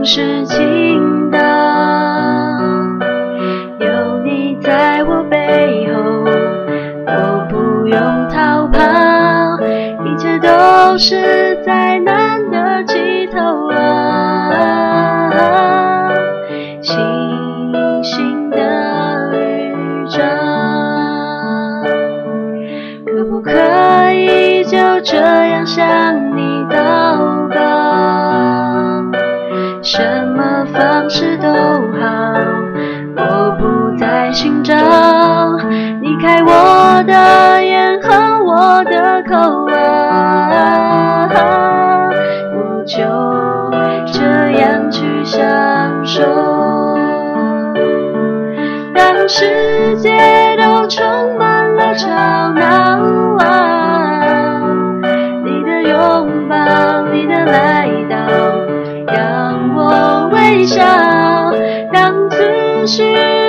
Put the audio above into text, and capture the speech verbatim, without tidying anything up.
总是倾倒。有你在我背后，我不用逃跑，一切都是再难得起头啊。星星的预兆，可不可以就这样向你祷告？什么方式都好，我不再寻找，离开我的眼和我的口啊，我就这样去享受。当世界都充满了吵闹啊，你的拥抱，你的来到，让我微笑。当思绪